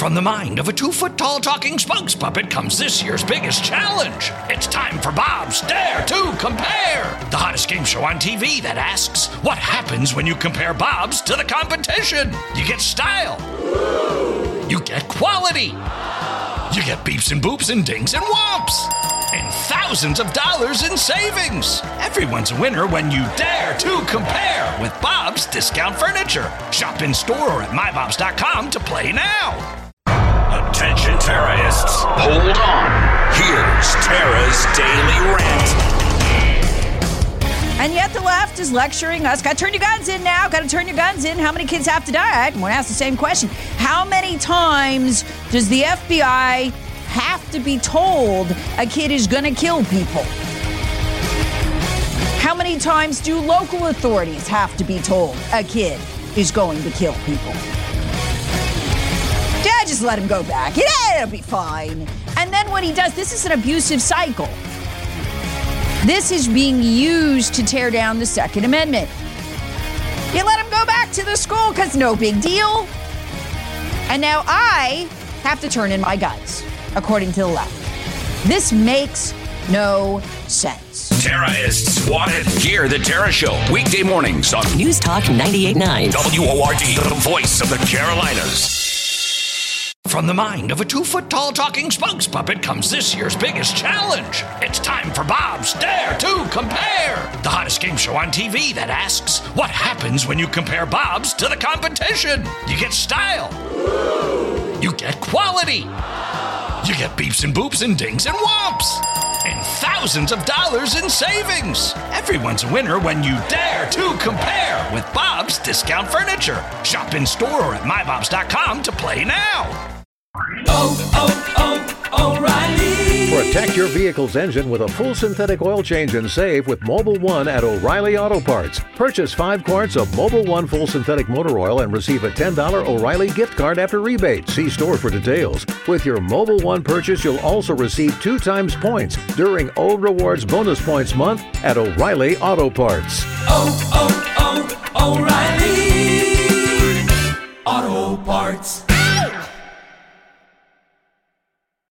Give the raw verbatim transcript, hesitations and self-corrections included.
From the mind of a two-foot-tall talking spokes puppet comes this year's biggest challenge. It's time for Bob's Dare to Compare, the hottest game show on T V that asks, what happens when you compare Bobs to the competition? You get style. You get quality. You get beeps and boops and dings and whomps. And thousands of dollars in savings. Everyone's a winner when you dare to compare with Bob's Discount Furniture. Shop in store or at my bobs dot com to play now. Attention terrorists, hold on. Here's Tara's Daily Rant. And yet the left is lecturing us. Got to turn your guns in now. Got to turn your guns in. How many kids have to die? I want to ask the same question. How many times does the F B I have to be told a kid is going to kill people? How many times do local authorities have to be told a kid is going to kill people? Yeah, just let him go back. Yeah, it'll be fine. And then what he does, this is an abusive cycle. This is being used to tear down the Second Amendment. You let him go back to the school because no big deal. And now I have to turn in my guns, according to the left. This makes no sense. Tara is swatted. Hear the Tara Show weekday mornings on News Talk ninety-eight point nine. W O R D, the voice of the Carolinas. From the mind of a two-foot-tall talking spokes puppet comes this year's biggest challenge. It's time for Bob's Dare to Compare, the hottest game show on T V that asks, what happens when you compare Bobs to the competition? You get style. You get quality. You get beeps and boops and dings and whomps. And thousands of dollars in savings. Everyone's a winner when you dare to compare with Bob's Discount Furniture. Shop in store or at my bobs dot com to play now. Oh, oh, oh, O'Reilly. Protect your vehicle's engine with a full synthetic oil change and save with Mobil one at O'Reilly Auto Parts. Purchase five quarts of Mobil one full synthetic motor oil and receive a ten dollars O'Reilly gift card after rebate. See store for details. With your Mobil one purchase, you'll also receive two times points during O Rewards Bonus Points Month at O'Reilly Auto Parts. Oh, oh, oh, O'Reilly Auto Parts.